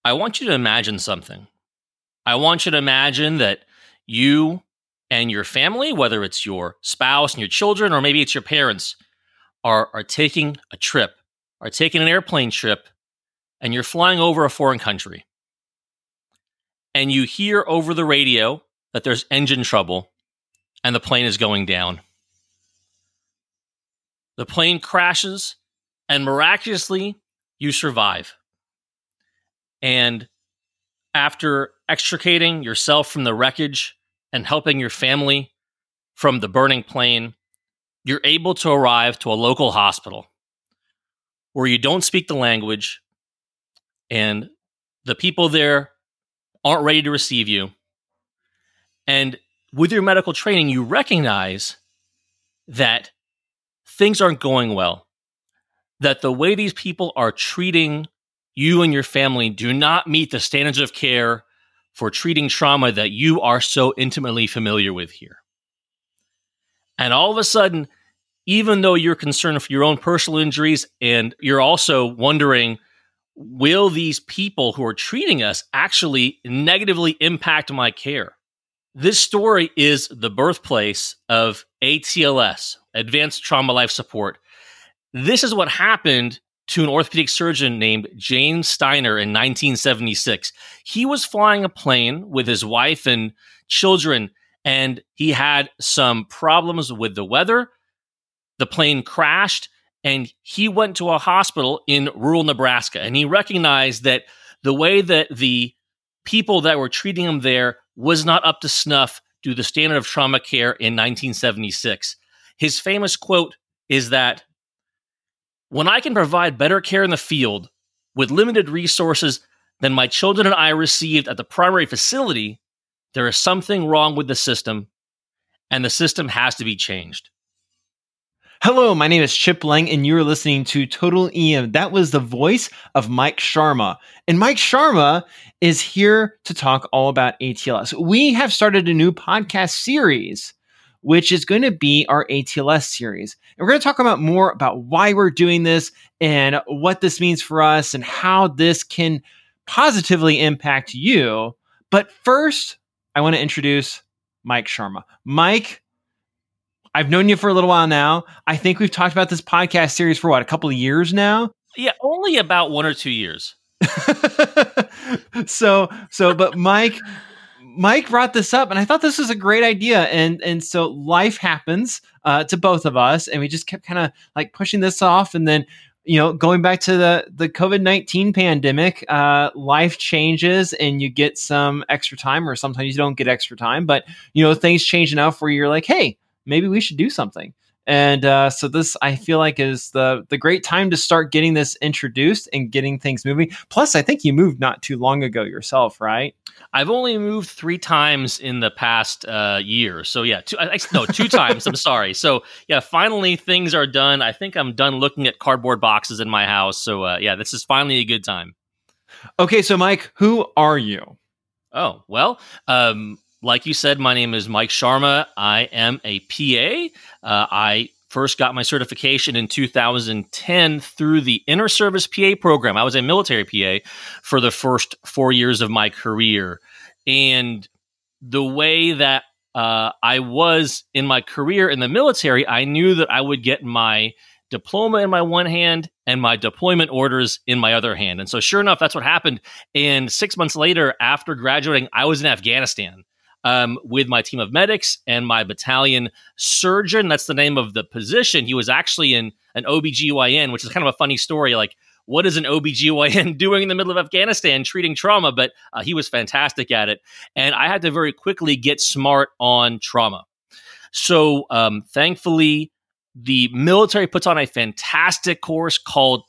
I want you to imagine something. I want you to imagine that you and your family, whether it's your spouse and your children, or maybe it's your parents, are taking a trip, are taking an airplane trip, and you're flying over a foreign country. And you hear over the radio that there's engine trouble and the plane is going down. The plane crashes, and miraculously, you survive. And after extricating yourself from the wreckage and helping your family from the burning plane, you're able to arrive to a local hospital where you don't speak the language and the people there aren't ready to receive you. And with your medical training, you recognize that things aren't going well, that the way these people are treating you and your family do not meet the standards of care for treating trauma that you are so intimately familiar with here. And all of a sudden, even though you're concerned for your own personal injuries and you're also wondering, will these people who are treating us actually negatively impact my care? This story is the birthplace of ATLS, Advanced Trauma Life Support. This is what happened to an orthopedic surgeon named James Steiner in 1976. He was flying a plane with his wife and children, and he had some problems with the weather. The plane crashed, and he went to a hospital in rural Nebraska, and he recognized that the way that the people that were treating him there was not up to snuff to the standard of trauma care in 1976. His famous quote is that, "When I can provide better care in the field with limited resources than my children and I received at the primary facility, there is something wrong with the system, and the system has to be changed." Hello, my name is Chip Lang, and you're listening to Total EM. That was the voice of Mike Sharma. And Mike Sharma is here to talk all about ATLS. We have started a new podcast series, which is going to be our ATLS series. And we're going to talk about more about why we're doing this and what this means for us and how this can positively impact you. But first, I want to introduce Mike Sharma. Mike, I've known you for a little while now. I think we've talked about this podcast series for a couple of years now? Yeah, only about 1 or 2 years. But Mike brought this up, and I thought this was a great idea. And so life happens to both of us, and we just kept kind of like pushing this off. And then, going back to the COVID-19 pandemic, life changes and you get some extra time, or sometimes you don't get extra time, but things change enough where you're like, hey, maybe we should do something. And so this, I feel like, is the great time to start getting this introduced and getting things moving. Plus, I think you moved not too long ago yourself, right? I've only moved 3 times in the past year. So yeah, 2 times. I'm sorry. So yeah, finally things are done. I think I'm done looking at cardboard boxes in my house. So yeah, this is finally a good time. Okay, so Mike, who are you? Oh, well, like you said, my name is Mike Sharma. I am a PA. I first got my certification in 2010 through the Inter-Service PA program. I was a military PA for the first 4 years of my career. And the way that I was in my career in the military, I knew that I would get my diploma in my one hand and my deployment orders in my other hand. And so sure enough, that's what happened. And 6 months later, after graduating, I was in Afghanistan. With my team of medics and my battalion surgeon. That's the name of the position. He was actually an OBGYN, which is kind of a funny story. Like, what is an OBGYN doing in the middle of Afghanistan treating trauma? But he was fantastic at it. And I had to very quickly get smart on trauma. So thankfully, the military puts on a fantastic course called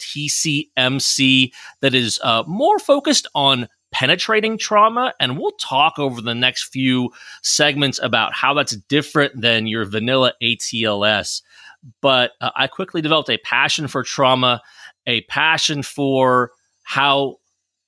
TCMC that is more focused on penetrating trauma. And we'll talk over the next few segments about how that's different than your vanilla ATLS. But I quickly developed a passion for trauma, a passion for how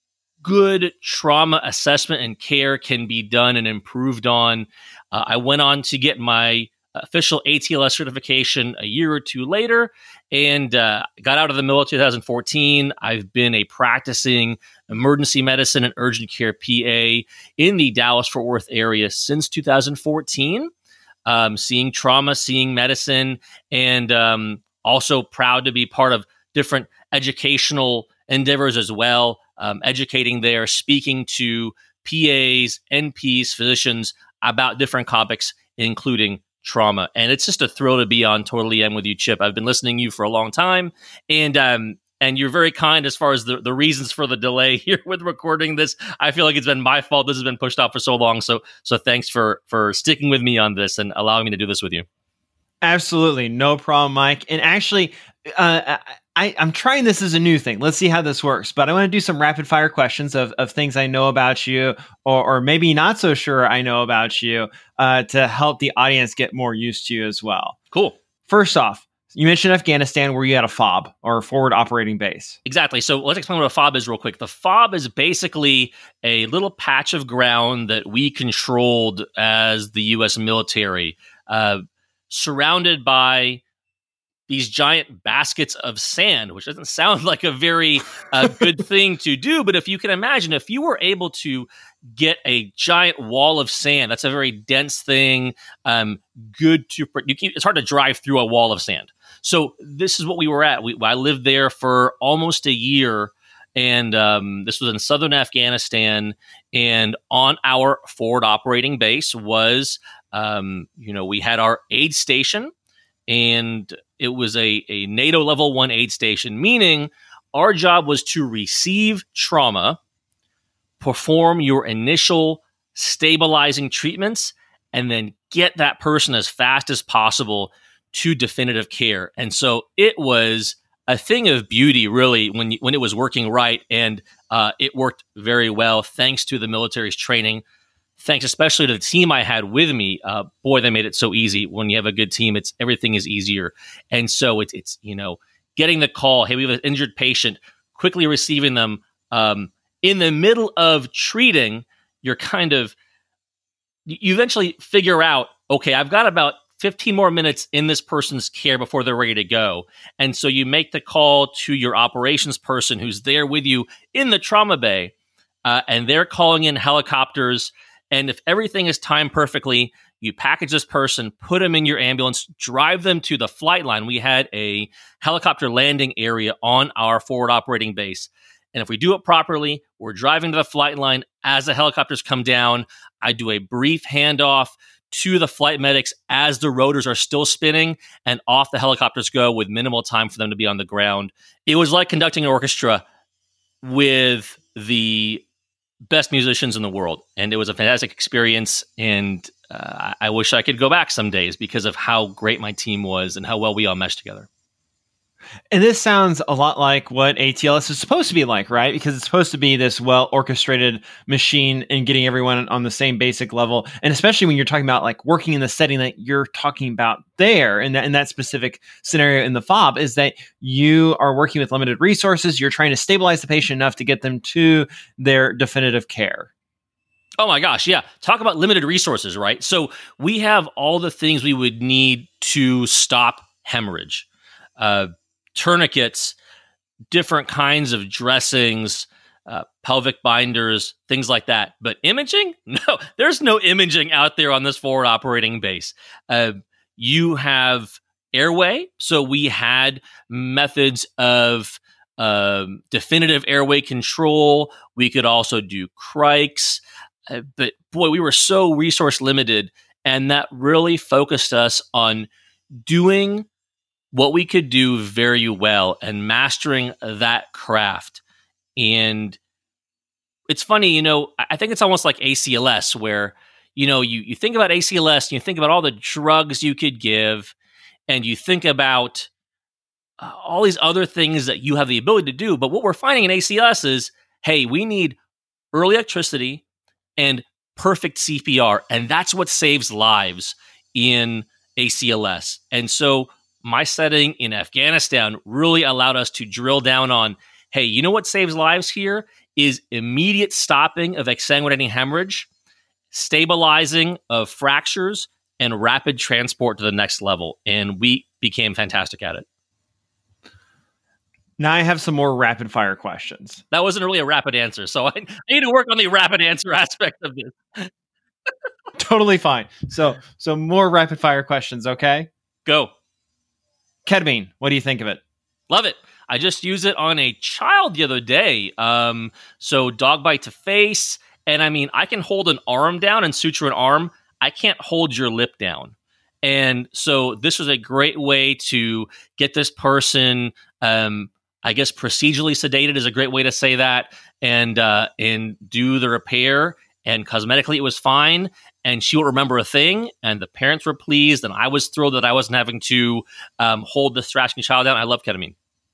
good trauma assessment and care can be done and improved on. I went on to get my official ATLS certification a year or two later, and got out of the military in 2014. I've been a practicing emergency medicine and urgent care PA in the Dallas-Fort Worth area since 2014, seeing trauma, seeing medicine, and also proud to be part of different educational endeavors as well, educating there, speaking to PAs, NPs, physicians about different topics, including trauma. And it's just a thrill to be on Total EM with you, Chip. I've been listening to you for a long time, and you're very kind as far as the reasons for the delay here with recording this. I feel like it's been my fault. This has been pushed off for so long. So thanks for sticking with me on this and allowing me to do this with you. Absolutely. No problem, Mike. And actually, I'm trying this as a new thing. Let's see how this works. But I want to do some rapid fire questions of things I know about you, or maybe not so sure I know about you, to help the audience get more used to you as well. Cool. First off, you mentioned Afghanistan where you had a FOB, or forward operating base. Exactly. So let's explain what a FOB is real quick. The FOB is basically a little patch of ground that we controlled as the U.S. military, surrounded by these giant baskets of sand, which doesn't sound like a very good thing to do. But if you can imagine, if you were able to get a giant wall of sand, that's a very dense thing. It's hard to drive through a wall of sand. So this is what we were at. I lived there for almost a year, and this was in southern Afghanistan. And on our forward operating base was, we had our aid station, and it was a NATO level 1 aid station, meaning our job was to receive trauma, perform your initial stabilizing treatments, and then get that person as fast as possible to definitive care. And so it was a thing of beauty, really, when it was working right, and it worked very well thanks to the military's training. Thanks especially to the team I had with me. Boy, they made it so easy. When you have a good team, everything is easier. And so it's getting the call, hey, we have an injured patient, quickly receiving them. In the middle of treating, you eventually figure out, okay, I've got about 15 more minutes in this person's care before they're ready to go. And so you make the call to your operations person who's there with you in the trauma bay, and they're calling in helicopters. And if everything is timed perfectly, you package this person, put them in your ambulance, drive them to the flight line. We had a helicopter landing area on our forward operating base. And if we do it properly, we're driving to the flight line. As the helicopters come down, I do a brief handoff to the flight medics as the rotors are still spinning, and off the helicopters go with minimal time for them to be on the ground. It was like conducting an orchestra with the best musicians in the world. And it was a fantastic experience. And I wish I could go back some days because of how great my team was and how well we all meshed together. And this sounds a lot like what ATLS is supposed to be like, right? Because it's supposed to be this well-orchestrated machine and getting everyone on the same basic level. And especially when you're talking about like working in the setting that you're talking about there in that specific scenario in the FOB, is that you are working with limited resources. You're trying to stabilize the patient enough to get them to their definitive care. Oh my gosh, yeah. Talk about limited resources, right? So we have all the things we would need to stop hemorrhage. Tourniquets, different kinds of dressings, pelvic binders, things like that. But imaging? No, there's no imaging out there on this forward operating base. You have airway. So we had methods of definitive airway control. We could also do crikes. But boy, we were so resource limited, and that really focused us on doing what we could do very well and mastering that craft. And it's funny, I think it's almost like ACLS, where, you think about ACLS and you think about all the drugs you could give, and you think about all these other things that you have the ability to do. But what we're finding in ACLS is, hey, we need early electricity and perfect CPR. And that's what saves lives in ACLS. And so my setting in Afghanistan really allowed us to drill down on, hey, you know what saves lives here is immediate stopping of exsanguinating hemorrhage, stabilizing of fractures, and rapid transport to the next level. And we became fantastic at it. Now I have some more rapid fire questions. That wasn't really a rapid answer. So I need to work on the rapid answer aspect of this. Totally fine. So more rapid fire questions, okay? Go. Ketamine, what do you think of it? Love it. I just used it on a child the other day. So dog bite to face. And I mean, I can hold an arm down and suture an arm. I can't hold your lip down. And so this was a great way to get this person, I guess procedurally sedated is a great way to say that, and do the repair. And cosmetically, it was fine. And she won't remember a thing. And the parents were pleased. And I was thrilled that I wasn't having to hold this thrashing child down. I love ketamine.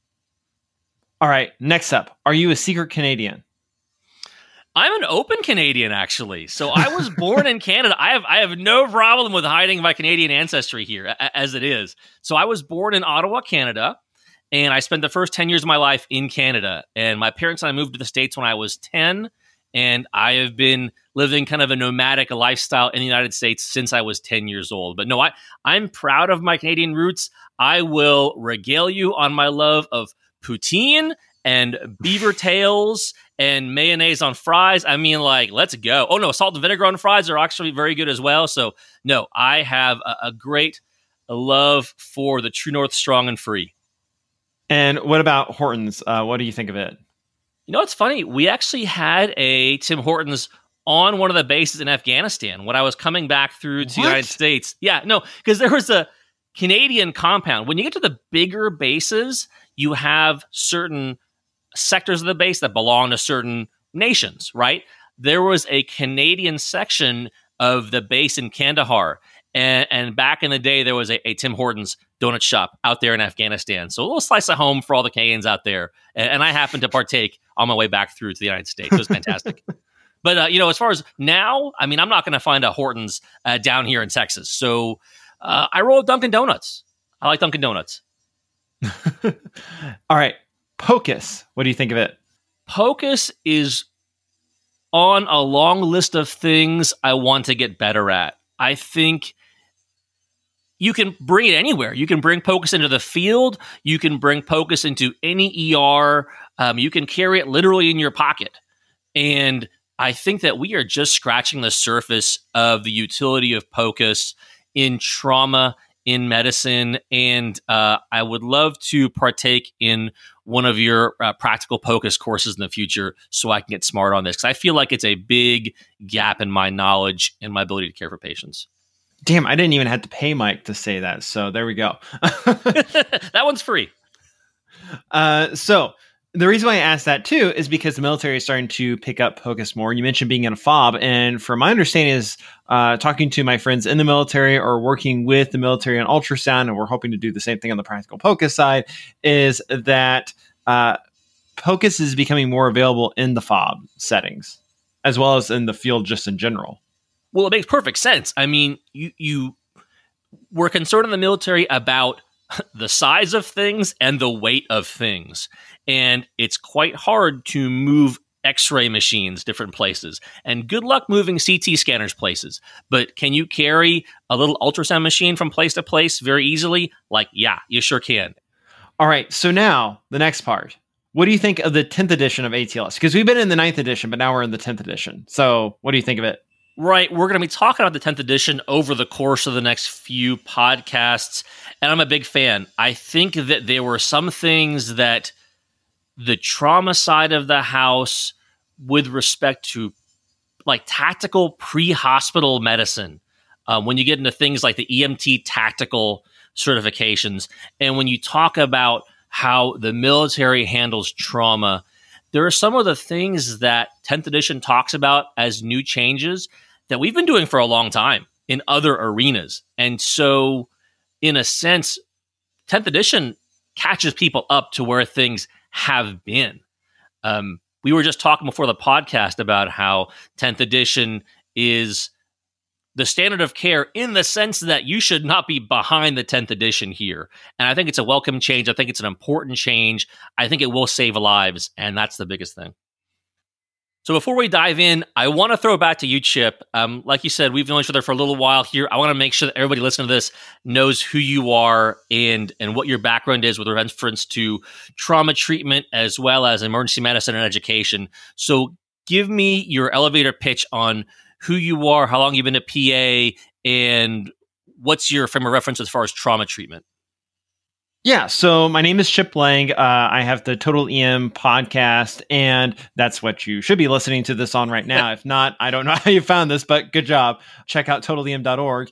All right. Next up, are you a secret Canadian? I'm an open Canadian, actually. So I was born in Canada. I have no problem with hiding my Canadian ancestry here, as it is. So I was born in Ottawa, Canada, and I spent the first 10 years of my life in Canada. And my parents and I moved to the States when I was 10, and I have been living kind of a nomadic lifestyle in the United States since I was 10 years old. But no, I'm proud of my Canadian roots. I will regale you on my love of poutine and beaver tails and mayonnaise on fries. I mean, like, let's go. Oh, no, salt and vinegar on fries are actually very good as well. So, no, I have a great love for the True North strong and free. And what about Hortons? What do you think of it? You know, it's funny. We actually had a Tim Hortons on one of the bases in Afghanistan when I was coming back through to the United States. Yeah, no, because there was a Canadian compound. When you get to the bigger bases, you have certain sectors of the base that belong to certain nations, right? There was a Canadian section of the base in Kandahar. And back in the day, there was a Tim Hortons donut shop out there in Afghanistan. So a little slice of home for all the Canadians out there. And I happened to partake on my way back through to the United States. It was fantastic. But, you know, as far as now, I mean, I'm not going to find a Hortons down here in Texas. So I roll Dunkin' Donuts. I like Dunkin' Donuts. All right. POCUS. What do you think of it? POCUS is on a long list of things I want to get better at. I think you can bring it anywhere. You can bring POCUS into the field. You can bring POCUS into any ER. You can carry it literally in your pocket. And I think that we are just scratching the surface of the utility of POCUS in trauma, in medicine. And I would love to partake in one of your practical POCUS courses in the future so I can get smart on this. Because I feel like it's a big gap in my knowledge and my ability to care for patients. Damn, I didn't even have to pay Mike to say that. So there we go. That one's free. So the reason why I asked that too is because the military is starting to pick up POCUS more. You mentioned being in a FOB, and from my understanding is talking to my friends in the military or working with the military on ultrasound, and we're hoping to do the same thing on the practical POCUS side, is that POCUS is becoming more available in the FOB settings as well as in the field just in general. Well, it makes perfect sense. I mean, you were concerned in the military about the size of things and the weight of things. And it's quite hard to move X-ray machines different places. And good luck moving CT scanners places. But can you carry a little ultrasound machine from place to place very easily? Like, yeah, you sure can. All right. So now the next part. What do you think of the 10th edition of ATLS? Because we've been in the 9th edition, but now we're in the 10th edition. So what do you think of it? Right. We're going to be talking about the 10th edition over the course of the next few podcasts. And I'm a big fan. I think that there were some things that the trauma side of the house with respect to like tactical pre-hospital medicine, when you get into things like the EMT tactical certifications, and when you talk about how the military handles trauma, there are some of the things that 10th edition talks about as new changes that we've been doing for a long time in other arenas. And so, in a sense, 10th edition catches people up to where things have been. We were just talking before the podcast about how 10th edition is the standard of care in the sense that you should not be behind the 10th edition here. And I think it's a welcome change. I think it's an important change. I think it will save lives. And that's the biggest thing. So before we dive in, I want to throw it back to you, Chip. Like you said, we've known each other for a little while here. I want to make sure that everybody listening to this knows who you are and what your background is with reference to trauma treatment as well as emergency medicine and education. So give me your elevator pitch on who you are, how long you've been a PA, and what's your frame of reference as far as trauma treatment. Yeah, so my name is Chip Lang. I have the Total EM podcast, and that's what you should be listening to this on right now. If not, I don't know how you found this, but good job. Check out totalem.org.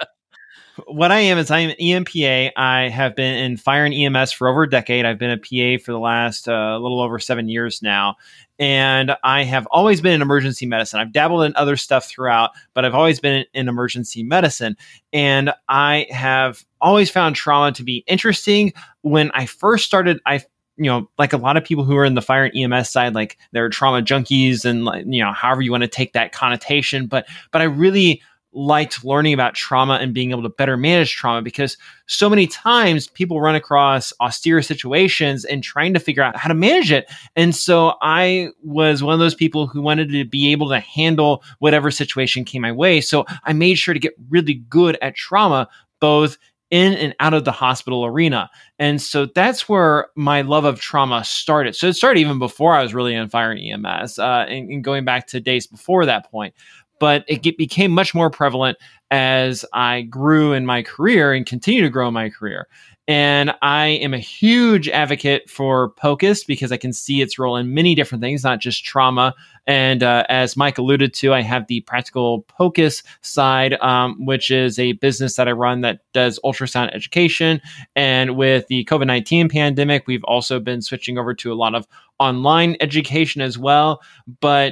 What I am is I'm an EMPA. I have been in fire and EMS for over a decade. I've been a PA for the last little over 7 years now. And I have always been in emergency medicine. I've dabbled in other stuff throughout, but I've always been in emergency medicine. And I have always found trauma to be interesting. When I first started, like a lot of people who are in the fire and EMS side, like they're trauma junkies and, however you want to take that connotation. But I really liked learning about trauma and being able to better manage trauma, because so many times people run across austere situations and trying to figure out how to manage it. And so I was one of those people who wanted to be able to handle whatever situation came my way. So I made sure to get really good at trauma, both in and out of the hospital arena. And so that's where my love of trauma started. So it started even before I was really in fire and EMS, and going back to days before that point. But it became much more prevalent as I grew in my career and continue to grow in my career. And I am a huge advocate for POCUS because I can see its role in many different things, not just trauma. And as Mike alluded to, I have the Practical POCUS side, which is a business that I run that does ultrasound education. And with the COVID-19 pandemic, we've also been switching over to a lot of online education as well. But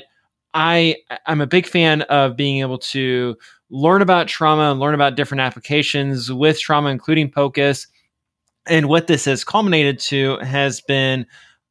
I'm a big fan of being able to learn about trauma and learn about different applications with trauma, including POCUS. And what this has culminated to has been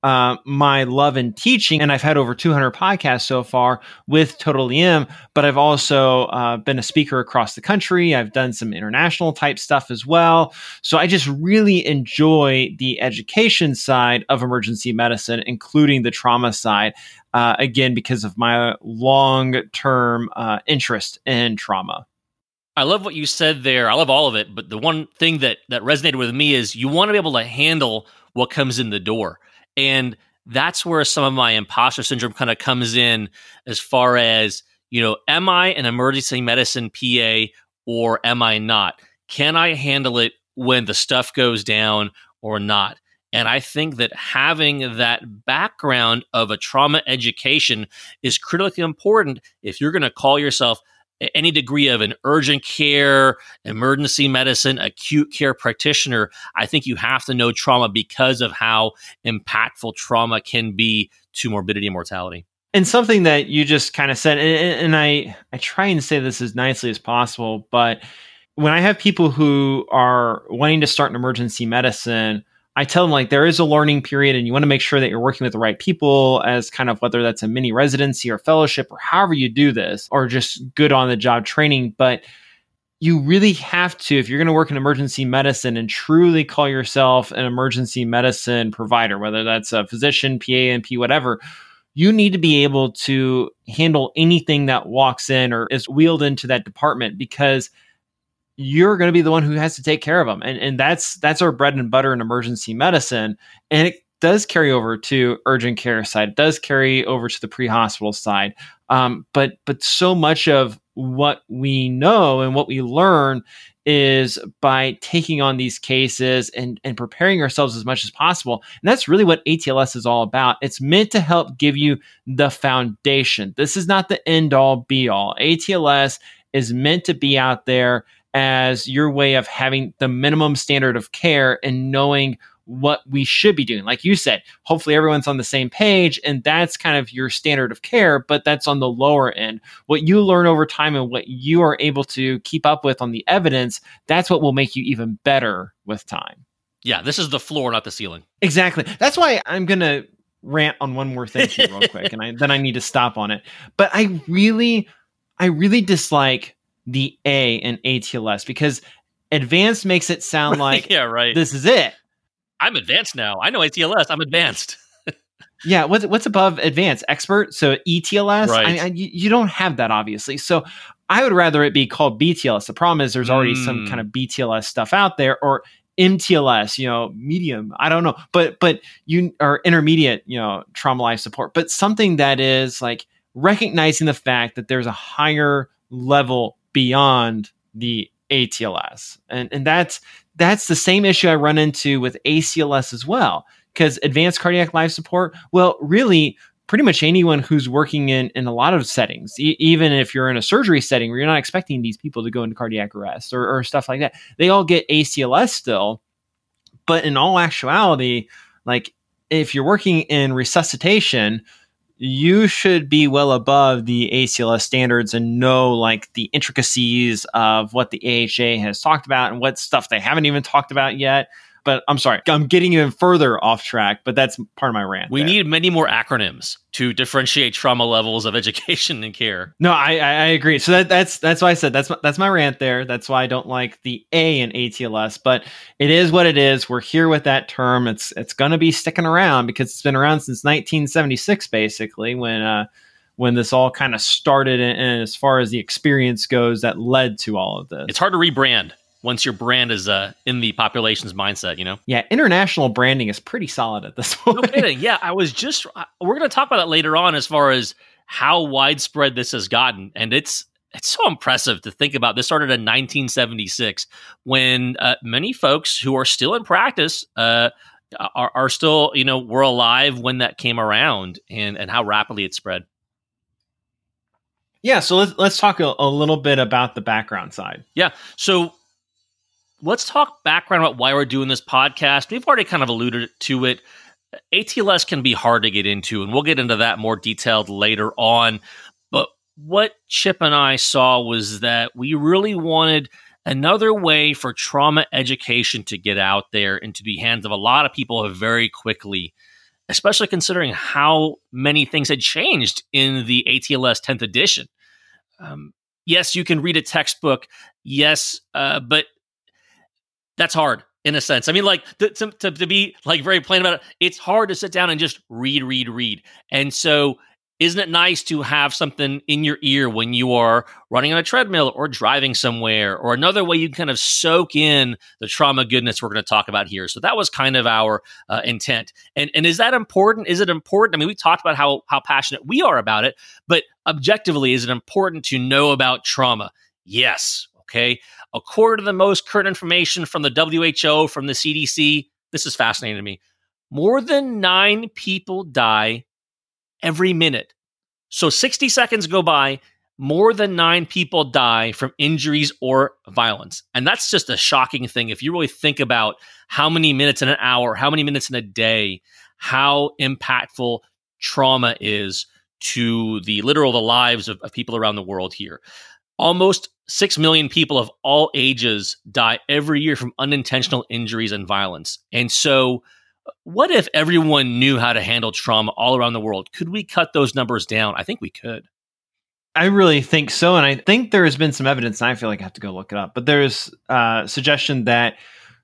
my love in teaching. And I've had over 200 podcasts so far with Total EM, but I've also been a speaker across the country. I've done some international type stuff as well. So I just really enjoy the education side of emergency medicine, including the trauma side. Again, because of my long-term interest in trauma. I love what you said there. I love all of it. But the one thing that resonated with me is you want to be able to handle what comes in the door. And that's where some of my imposter syndrome kind of comes in, as far as, am I an emergency medicine PA or am I not? Can I handle it when the stuff goes down or not? And I think that having that background of a trauma education is critically important if you're going to call yourself any degree of an urgent care, emergency medicine, acute care practitioner. I think you have to know trauma because of how impactful trauma can be to morbidity and mortality. And something that you just kind of said, and I try and say this as nicely as possible, but when I have people who are wanting to start in emergency medicine, I tell them, like, there is a learning period and you want to make sure that you're working with the right people, as kind of whether that's a mini residency or fellowship or however you do this, or just good on the job training. But you really have to, if you're going to work in emergency medicine and truly call yourself an emergency medicine provider, whether that's a physician, PA, NP, whatever, you need to be able to handle anything that walks in or is wheeled into that department, because you're going to be the one who has to take care of them. And that's our bread and butter in emergency medicine. And it does carry over to urgent care side. It does carry over to the pre-hospital side. But so much of what we know and what we learn is by taking on these cases and preparing ourselves as much as possible. And that's really what ATLS is all about. It's meant to help give you the foundation. This is not the end all be all. ATLS is meant to be out there as your way of having the minimum standard of care and knowing what we should be doing. Like you said, hopefully everyone's on the same page, and that's kind of your standard of care, but that's on the lower end. What you learn over time and what you are able to keep up with on the evidence, that's what will make you even better with time. Yeah, this is the floor, not the ceiling. Exactly. That's why I'm going to rant on one more thing here real quick, and then I need to stop on it. But I really dislike the A in ATLS, because advanced makes it sound like yeah, right. This is it. I'm advanced now. I know ATLS. I'm advanced. Yeah, what's above advanced? Expert? So ETLS? Right. You don't have that, obviously. So I would rather it be called BTLS. The problem is there's already some kind of BTLS stuff out there, or MTLS, medium. I don't know, but you are intermediate, trauma life support, but something that is like recognizing the fact that there's a higher level beyond the ATLS, and that's the same issue I run into with ACLS as well. Because advanced cardiac life support, well, really, pretty much anyone who's working in a lot of settings, even if you're in a surgery setting where you're not expecting these people to go into cardiac arrest or stuff like that, they all get ACLS still. But in all actuality, like if you're working in resuscitation, you should be well above the ACLS standards and know like the intricacies of what the AHA has talked about and what stuff they haven't even talked about yet. But I'm sorry, I'm getting even further off track, but that's part of my rant. We need many more acronyms to differentiate trauma levels of education and care. No, I agree. So that's why I said that's my rant there. That's why I don't like the A in ATLS, but it is what it is. We're here with that term. It's going to be sticking around because it's been around since 1976, basically, when this all kind of started, and as far as the experience goes, that led to all of this. It's hard to rebrand once your brand is in the population's mindset, Yeah, international branding is pretty solid at this point. No kidding. Yeah, we're going to talk about that later on as far as how widespread this has gotten. And it's so impressive to think about. This started in 1976 when many folks who are still in practice are still, were alive when that came around, and how rapidly it spread. Yeah, so let's talk a little bit about the background side. Yeah, so let's talk background about why we're doing this podcast. We've already kind of alluded to it. ATLS can be hard to get into, and we'll get into that more detailed later on. But what Chip and I saw was that we really wanted another way for trauma education to get out there into the hands of a lot of people very quickly, especially considering how many things had changed in the ATLS 10th edition. Yes, you can read a textbook. Yes, but that's hard in a sense. I mean, like to be like very plain about it, it's hard to sit down and just read. And so isn't it nice to have something in your ear when you are running on a treadmill or driving somewhere, or another way you can kind of soak in the trauma goodness we're going to talk about here? So that was kind of our intent. And is that important? Is it important? I mean, we talked about how passionate we are about it, but objectively, is it important to know about trauma? Yes. Okay. According to the most current information from the WHO, from the CDC, this is fascinating to me. More than 9 people die every minute. So 60 seconds go by, more than 9 people die from injuries or violence. And that's just a shocking thing. If you really think about how many minutes in an hour, how many minutes in a day, how impactful trauma is to the lives of people around the world here. Almost 6 million people of all ages die every year from unintentional injuries and violence. And so what if everyone knew how to handle trauma all around the world? Could we cut those numbers down? I think we could. I really think so. And I think there has been some evidence, and I feel like I have to go look it up, but there's a suggestion that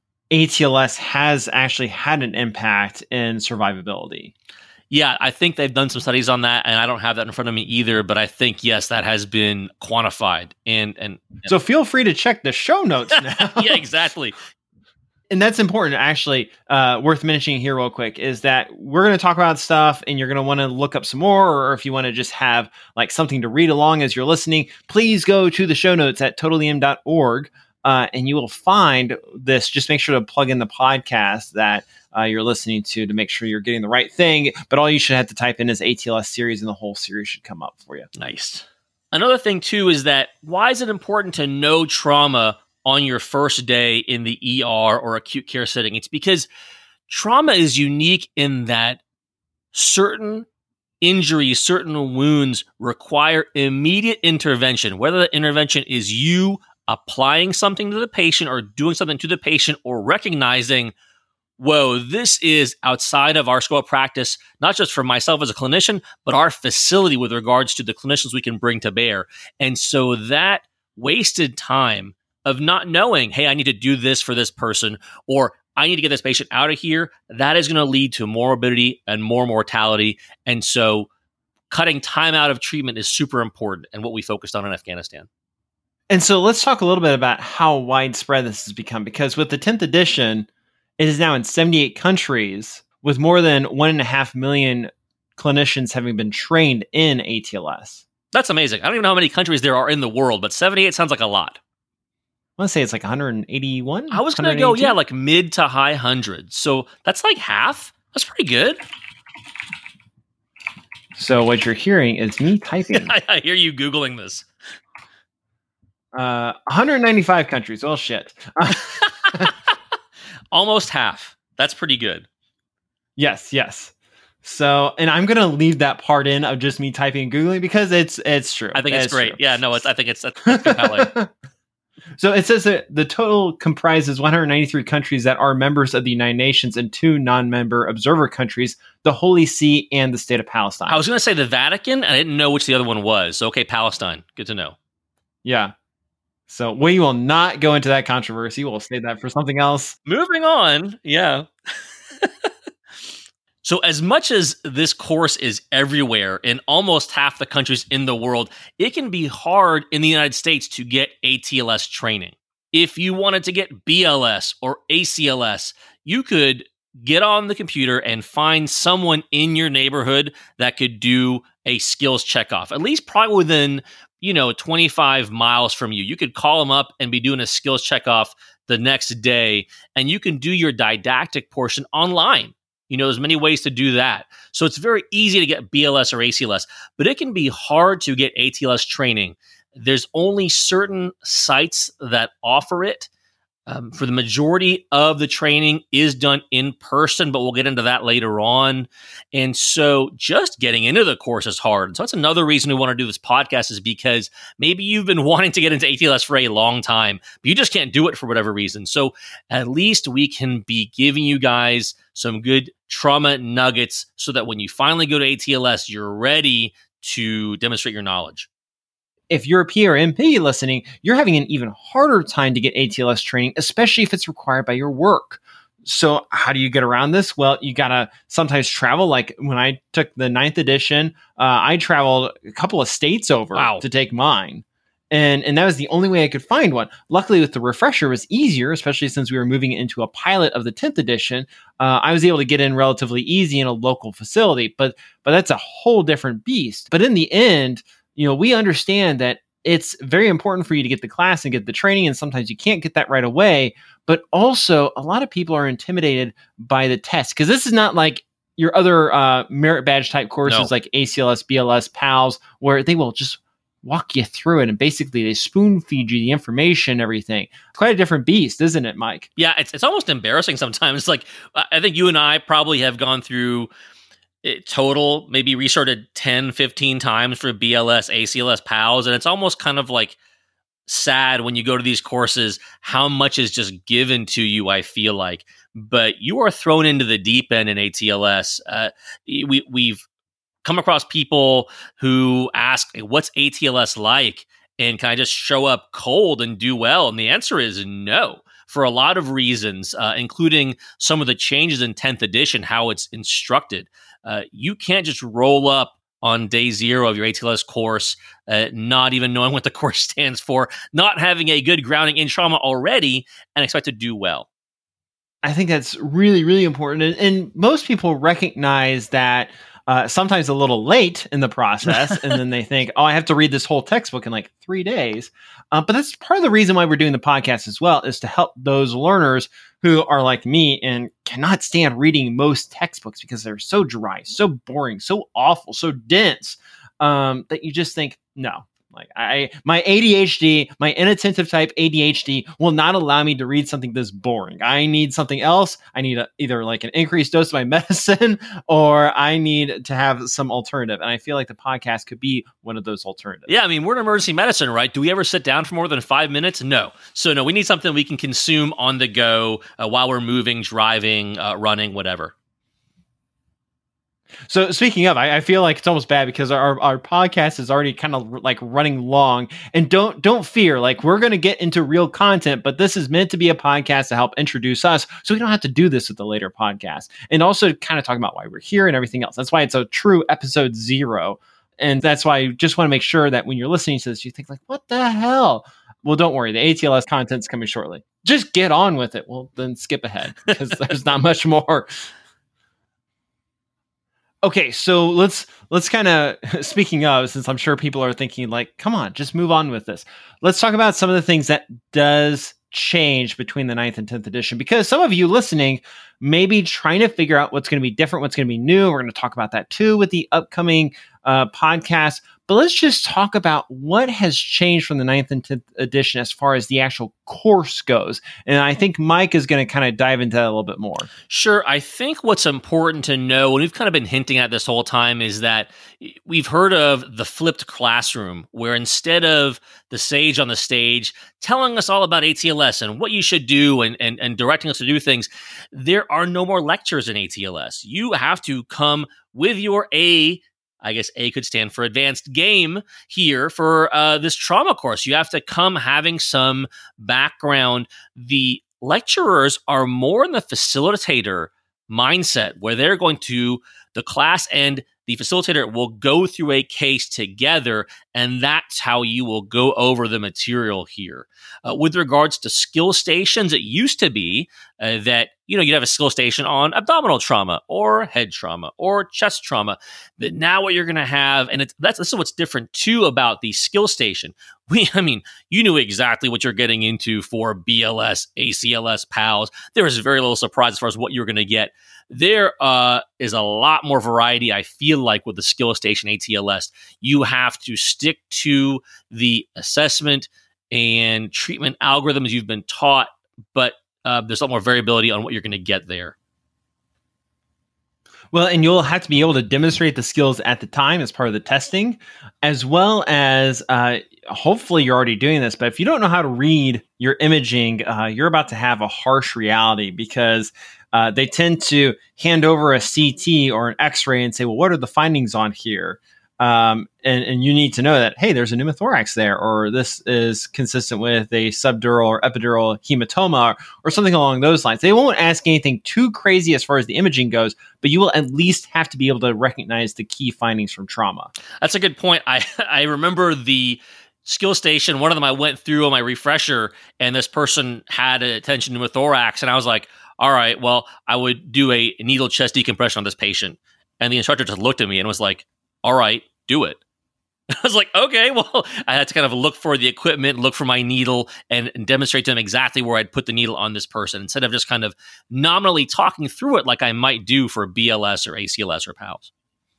ATLS has actually had an impact in survivability. Yeah, I think they've done some studies on that, and I don't have that in front of me either, but I think, yes, that has been quantified. And so feel free to check the show notes now. Yeah, exactly. And that's important, actually, worth mentioning here real quick, is that we're going to talk about stuff and you're going to want to look up some more, or if you want to just have like something to read along as you're listening, please go to the show notes at totalem.org, and you will find this. Just make sure to plug in the podcast that you're listening to make sure you're getting the right thing. But all you should have to type in is ATLS series, and the whole series should come up for you. Nice. Another thing, too, is that why is it important to know trauma on your first day in the ER or acute care setting? It's because trauma is unique in that certain injuries, certain wounds require immediate intervention, whether the intervention is you applying something to the patient or doing something to the patient, or recognizing, whoa, this is outside of our scope of practice, not just for myself as a clinician, but our facility with regards to the clinicians we can bring to bear. And so that wasted time of not knowing, hey, I need to do this for this person, or I need to get this patient out of here, that is going to lead to more morbidity and more mortality. And so cutting time out of treatment is super important and what we focused on in Afghanistan. And so let's talk a little bit about how widespread this has become, because with the 10th edition, it is now in 78 countries with more than 1.5 million clinicians having been trained in ATLS. That's amazing. I don't even know how many countries there are in the world, but 78 sounds like a lot. I want to say it's like 181. I was going to go, like mid to high hundreds. So that's like half. That's pretty good. So what you're hearing is me typing. I hear you Googling this. 195 countries. Well, shit. Almost half. That's pretty good. Yes. So, and I'm going to leave that part in of just me typing and Googling because it's true. I think it's great. True. Yeah, no, I think that's compelling. So it says that the total comprises 193 countries that are members of the United Nations and 2 non-member observer countries, the Holy See and the State of Palestine. I was going to say the Vatican. I didn't know which the other one was. Okay, Palestine. Good to know. Yeah. So we will not go into that controversy. We'll save that for something else. Moving on. Yeah. So as much as this course is everywhere in almost half the countries in the world, it can be hard in the United States to get ATLS training. If you wanted to get BLS or ACLS, you could get on the computer and find someone in your neighborhood that could do a skills checkoff, at least probably within, 25 miles from you. You could call them up and be doing a skills checkoff the next day, and you can do your didactic portion online. There's many ways to do that. So it's very easy to get BLS or ACLS, but it can be hard to get ATLS training. There's only certain sites that offer it. For the majority of the training is done in person, but we'll get into that later on. And so just getting into the course is hard. And so that's another reason we want to do this podcast, is because maybe you've been wanting to get into ATLS for a long time, but you just can't do it for whatever reason. So at least we can be giving you guys some good trauma nuggets so that when you finally go to ATLS, you're ready to demonstrate your knowledge. If you're a P or MP listening, you're having an even harder time to get ATLS training, especially if it's required by your work. So how do you get around this? Well, you got to sometimes travel. Like when I took the 9th edition, I traveled a couple of states over to take mine. And that was the only way I could find one. Luckily, with the refresher, it was easier, especially since we were moving into a pilot of the 10th edition. I was able to get in relatively easy in a local facility, but that's a whole different beast. But in the end, we understand that it's very important for you to get the class and get the training, and sometimes you can't get that right away. But also, a lot of people are intimidated by the test, because this is not like your other merit badge type courses like ACLS, BLS, PALS, where they will just walk you through it, and basically they spoon feed you the information, everything. It's quite a different beast, isn't it, Mike? Yeah, it's almost embarrassing sometimes. Like, I think you and I probably have gone through total, maybe restarted 10, 15 times for BLS, ACLS, PALS, and it's almost kind of like sad when you go to these courses how much is just given to you, I feel like. But you are thrown into the deep end in ATLS. We've come across people who ask, what's ATLS like? And can I just show up cold and do well? And the answer is no, for a lot of reasons, including some of the changes in 10th edition, how it's instructed. You can't just roll up on day 0 of your ATLS course, not even knowing what the course stands for, not having a good grounding in trauma already, and expect to do well. I think that's really, really important. And most people recognize that sometimes a little late in the process, and then they think, I have to read this whole textbook in like 3 days. But that's part of the reason why we're doing the podcast as well, is to help those learners who are like me and cannot stand reading most textbooks because they're so dry, so boring, so awful, so dense, that you just think, no. Like my ADHD, my inattentive type ADHD will not allow me to read something this boring. I need something else. I need either like an increased dose of my medicine, or I need to have some alternative. And I feel like the podcast could be one of those alternatives. Yeah, I mean, we're in emergency medicine, right? Do we ever sit down for more than 5 minutes? No. So no, we need something we can consume on the go while we're moving, driving, running, whatever. So speaking of, I feel like it's almost bad because our podcast is already kind of like running long. And don't fear, like we're going to get into real content, but this is meant to be a podcast to help introduce us, so we don't have to do this with the later podcast. And also kind of talk about why we're here and everything else. That's why it's a true episode 0. And that's why I just want to make sure that when you're listening to this, you think like, what the hell? Well, don't worry. The ATLS content's coming shortly. Just get on with it. Well, then skip ahead because there's not much more. Okay, so let's kind of, speaking of, since I'm sure people are thinking like, come on, just move on with this. Let's talk about some of the things that does change between the 9th and 10th edition, because some of you listening may be trying to figure out what's going to be different, what's going to be new. We're going to talk about that too with the upcoming podcast. But let's just talk about what has changed from the 9th and 10th edition as far as the actual course goes. And I think Mike is going to kind of dive into that a little bit more. Sure. I think what's important to know, and we've kind of been hinting at this whole time, is that we've heard of the flipped classroom, where instead of the sage on the stage telling us all about ATLS and what you should do and directing us to do things, there are no more lectures in ATLS. You have to come with your I guess A could stand for advanced game here for this trauma course. You have to come having some background. The lecturers are more in the facilitator mindset, where they're going to, the class and the facilitator will go through a case together, and that's how you will go over the material here. With regards to skill stations, it used to be that you'd have a skill station on abdominal trauma or head trauma or chest trauma. But now what you're going to have, and this is what's different too about the skill station. You knew exactly what you're getting into for BLS, ACLS, PALS. There was very little surprise as far as what you're going to get. There is a lot more variety, I feel like, with the skill station ATLS. You have to stick to the assessment and treatment algorithms you've been taught, but there's a lot more variability on what you're going to get there. Well, and you'll have to be able to demonstrate the skills at the time as part of the testing, as well as hopefully you're already doing this. But if you don't know how to read your imaging, you're about to have a harsh reality, because they tend to hand over a CT or an X-ray and say, well, what are the findings on here? And you need to know that, hey, there's a pneumothorax there, or this is consistent with a subdural or epidural hematoma, or something along those lines. They won't ask anything too crazy as far as the imaging goes, but you will at least have to be able to recognize the key findings from trauma. That's a good point. I remember the skill station, one of them I went through on my refresher, and this person had a tension pneumothorax, and I was like, all right, well, I would do a needle chest decompression on this patient. And the instructor just looked at me and was like, all right, do it. I was like, okay, well, I had to kind of look for the equipment, look for my needle, and demonstrate to them exactly where I'd put the needle on this person, instead of just kind of nominally talking through it like I might do for BLS or ACLS or PALS.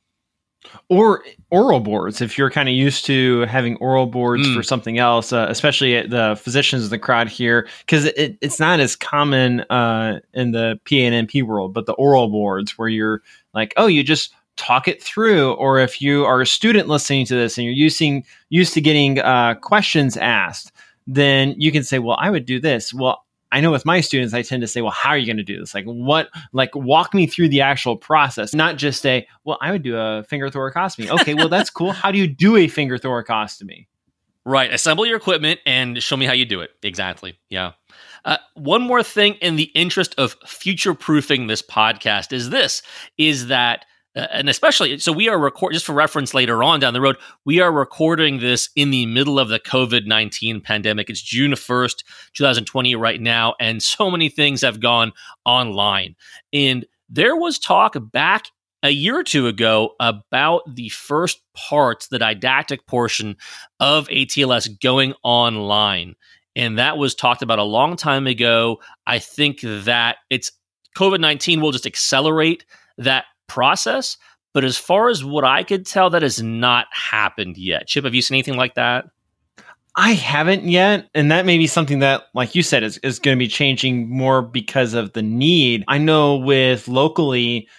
Or oral boards, if you're kind of used to having oral boards for something else, especially at the physicians in the crowd here, because it's not as common in the PA and NP world, but the oral boards where you're like, oh, you just talk it through. Or if you are a student listening to this and you're used to getting questions asked, then you can say, well, I would do this. Well, I know with my students, I tend to say, well, how are you going to do this? Walk me through the actual process, not just say, well, I would do a finger thoracostomy. Okay, well, that's cool. How do you do a finger thoracostomy? Right. Assemble your equipment and show me how you do it. Exactly. Yeah. One more thing in the interest of future-proofing this podcast is that and especially, so we are just for reference later on down the road, we are recording this in the middle of the COVID-19 pandemic. It's June 1st, 2020 right now, and so many things have gone online. And there was talk back a year or two ago about the first parts, the didactic portion of ATLS going online. And that was talked about a long time ago. I think that COVID-19 will just accelerate that process, but as far as what I could tell, that has not happened yet. Chip, have you seen anything like that? I haven't yet, and that may be something that, like you said, is going to be changing more because of the need. I know with locally,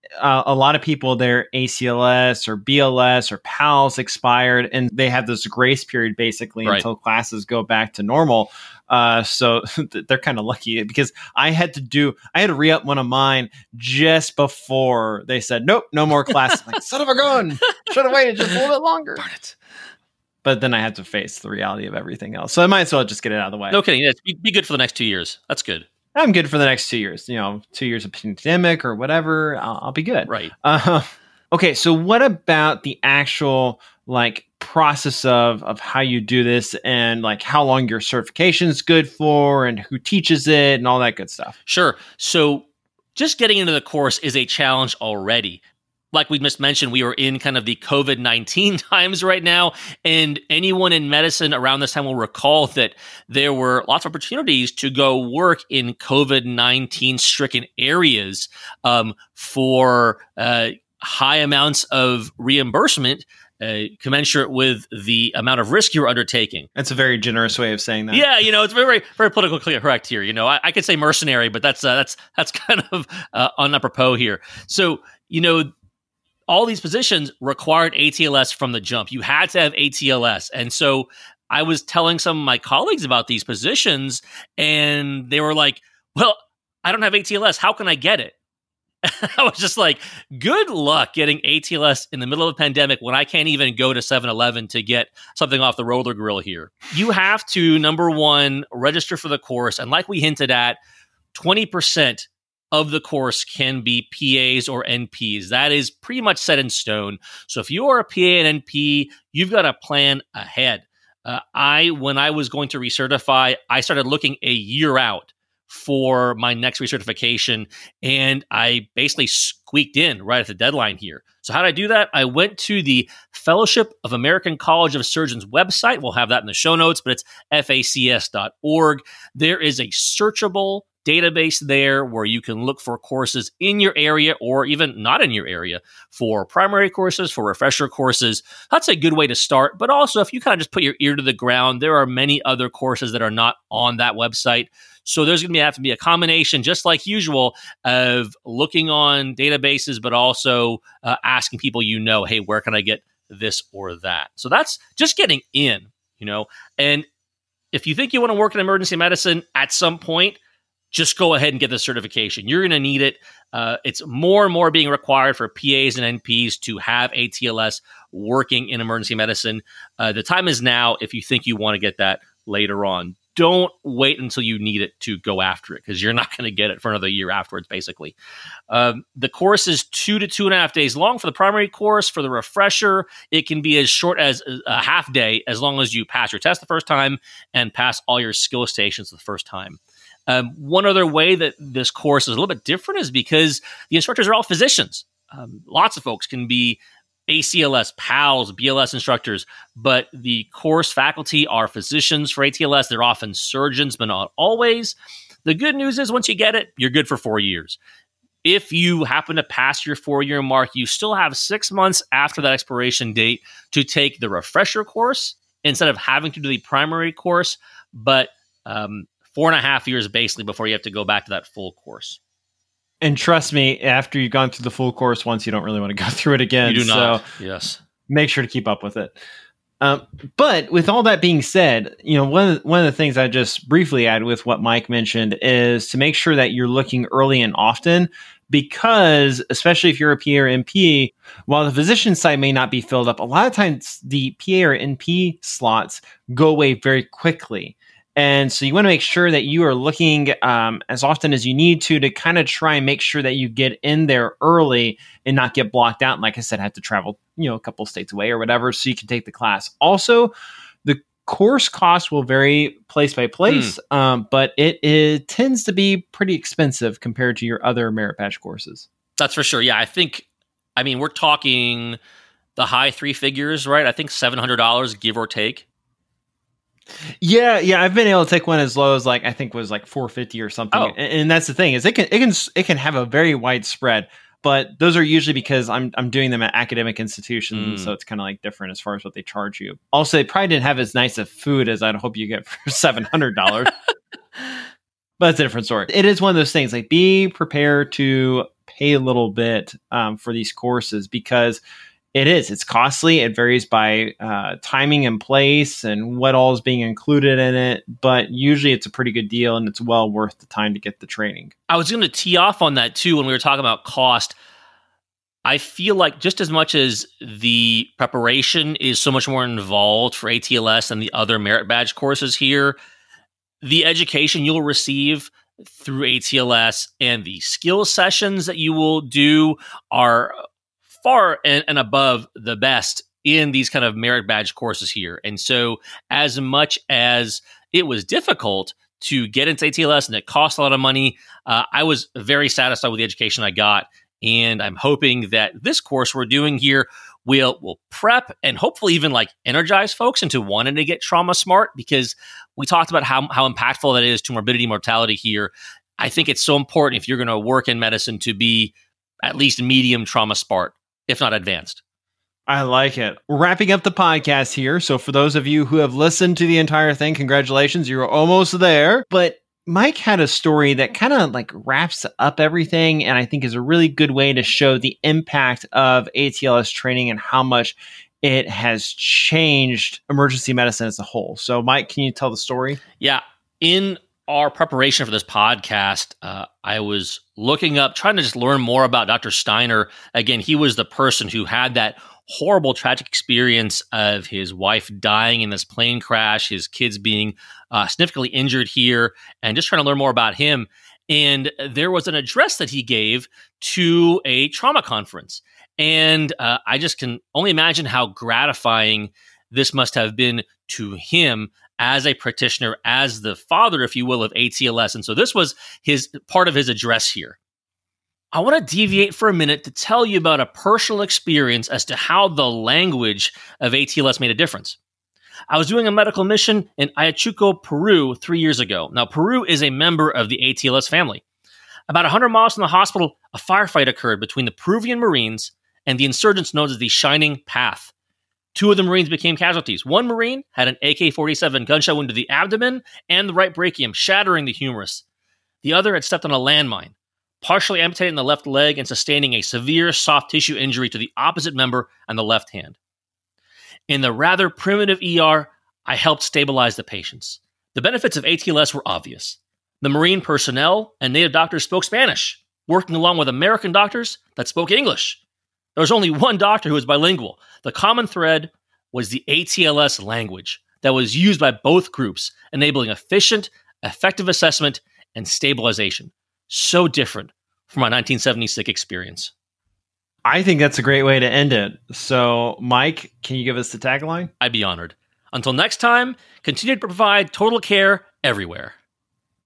a lot of people, their ACLS or BLS or PALS expired, and they have this grace period basically until classes go back to normal. So they're kind of lucky because I had to re-up one of mine just before they said, nope, no more classes. Like, son of a gun, should have waited just a little bit longer. Darn it. But then I had to face the reality of everything else. So I might as well just get it out of the way. No kidding. Yeah, be good for the next 2 years. That's good. I'm good for the next 2 years. 2 years of pandemic or whatever. I'll be good. Right. Okay. So what about the actual process of how you do this and how long your certification is good for and who teaches it and all that good stuff? Sure. So just getting into the course is a challenge already. Like we just mentioned, we are in kind of the COVID-19 times right now, and anyone in medicine around this time will recall that there were lots of opportunities to go work in COVID-19 stricken areas for high amounts of reimbursement commensurate with the amount of risk you're undertaking. That's a very generous way of saying that. Yeah, it's very, very politically correct here. I could say mercenary, but that's kind of unapropos here. So, all these positions required ATLS from the jump. You had to have ATLS. And so I was telling some of my colleagues about these positions, and they were like, well, I don't have ATLS. How can I get it? I was just like, good luck getting ATLS in the middle of a pandemic when I can't even go to 7-Eleven to get something off the roller grill here. You have to, number one, register for the course. And like we hinted at, 20% of the course can be PAs or NPs. That is pretty much set in stone. So if you are a PA and NP, you've got to plan ahead. When I was going to recertify, I started looking a year out for my next recertification, and I basically squeaked in right at the deadline here. So how did I do that? I went to the Fellowship of American College of Surgeons website. We'll have that in the show notes, but it's facs.org. There is a searchable database there where you can look for courses in your area or even not in your area for primary courses, for refresher courses. That's a good way to start. But also, if you kind of just put your ear to the ground, there are many other courses that are not on that website. So there's going to have to be a combination, just like usual, of looking on databases, but also asking people hey, where can I get this or that? So that's just getting in, And if you think you want to work in emergency medicine at some point, just go ahead and get the certification. You're going to need it. It's more and more being required for PAs and NPs to have ATLS working in emergency medicine. The time is now if you think you want to get that later on. Don't wait until you need it to go after it because you're not going to get it for another year afterwards, basically. The course is 2 to 2.5 days long for the primary course. For the refresher, it can be as short as a half day as long as you pass your test the first time and pass all your skill stations the first time. One other way that this course is a little bit different is because the instructors are all physicians. Lots of folks can be ACLS, PALS, BLS instructors, but the course faculty are physicians for ATLS. They're often surgeons, but not always. The good news is once you get it, you're good for 4 years. If you happen to pass your 4-year mark, you still have 6 months after that expiration date to take the refresher course instead of having to do the primary course, but 4.5 years basically before you have to go back to that full course. And trust me, after you've gone through the full course once, you don't really want to go through it again. You do not. So yes. Make sure to keep up with it. But with all that being said, one of the things I just briefly add with what Mike mentioned is to make sure that you're looking early and often, because especially if you're a PA or NP, while the physician side may not be filled up, a lot of times the PA or NP slots go away very quickly. And so you want to make sure that you are looking as often as you need to kind of try and make sure that you get in there early and not get blocked out. And like I said, have to travel, a couple states away or whatever, so you can take the class. Also, the course cost will vary place by place, but it tends to be pretty expensive compared to your other Merit Badge courses. That's for sure. Yeah, we're talking the high 3 figures, right? I think $700, give or take. Yeah, I've been able to take one as low as I think was $450 or something. Oh. And that's the thing is it can have a very wide spread, but those are usually because I'm doing them at academic institutions, so it's kind of different as far as what they charge you. Also, they probably didn't have as nice of food as I'd hope you get for $700. But that's a different story. It is one of those things be prepared to pay a little bit for these courses because it's costly. It varies by timing and place and what all is being included in it. But usually it's a pretty good deal and it's well worth the time to get the training. I was going to tee off on that too when we were talking about cost. I feel like just as much as the preparation is so much more involved for ATLS than the other merit badge courses here, the education you'll receive through ATLS and the skill sessions that you will do are far and above the best in these kind of merit badge courses here. And so as much as it was difficult to get into ATLS and it cost a lot of money, I was very satisfied with the education I got. And I'm hoping that this course we're doing here will prep and hopefully even like energize folks into wanting to get trauma smart, because we talked about how impactful that is to morbidity and mortality here. I think it's so important if you're going to work in medicine to be at least medium trauma smart, if not advanced. I like it. We're wrapping up the podcast here. So for those of you who have listened to the entire thing, congratulations, you're almost there. But Mike had a story that kind of like wraps up everything, and I think is a really good way to show the impact of ATLS training and how much it has changed emergency medicine as a whole. So Mike, can you tell the story? Yeah. In our preparation for this podcast, I was looking up, trying to just learn more about Dr. Steiner. Again, he was the person who had that horrible, tragic experience of his wife dying in this plane crash, his kids being significantly injured here, and just trying to learn more about him. And there was an address that he gave to a trauma conference. And I just can only imagine how gratifying this must have been to him as a practitioner, as the father, if you will, of ATLS. And so this was his part of his address here. I want to deviate for a minute to tell you about a personal experience as to how the language of ATLS made a difference. I was doing a medical mission in Ayacucho, Peru 3 years ago. Now, Peru is a member of the ATLS family. About 100 miles from the hospital, a firefight occurred between the Peruvian Marines and the insurgents known as the Shining Path. 2 of the Marines became casualties. One Marine had an AK-47 gunshot wound to the abdomen and the right brachium, shattering the humerus. The other had stepped on a landmine, partially amputating the left leg and sustaining a severe soft tissue injury to the opposite member and the left hand. In the rather primitive ER, I helped stabilize the patients. The benefits of ATLS were obvious. The Marine personnel and native doctors spoke Spanish, working along with American doctors that spoke English. There was only one doctor who was bilingual. The common thread was the ATLS language that was used by both groups, enabling efficient, effective assessment and stabilization. So different from my 1976 experience. I think that's a great way to end it. So, Mike, can you give us the tagline? I'd be honored. Until next time, continue to provide total care everywhere.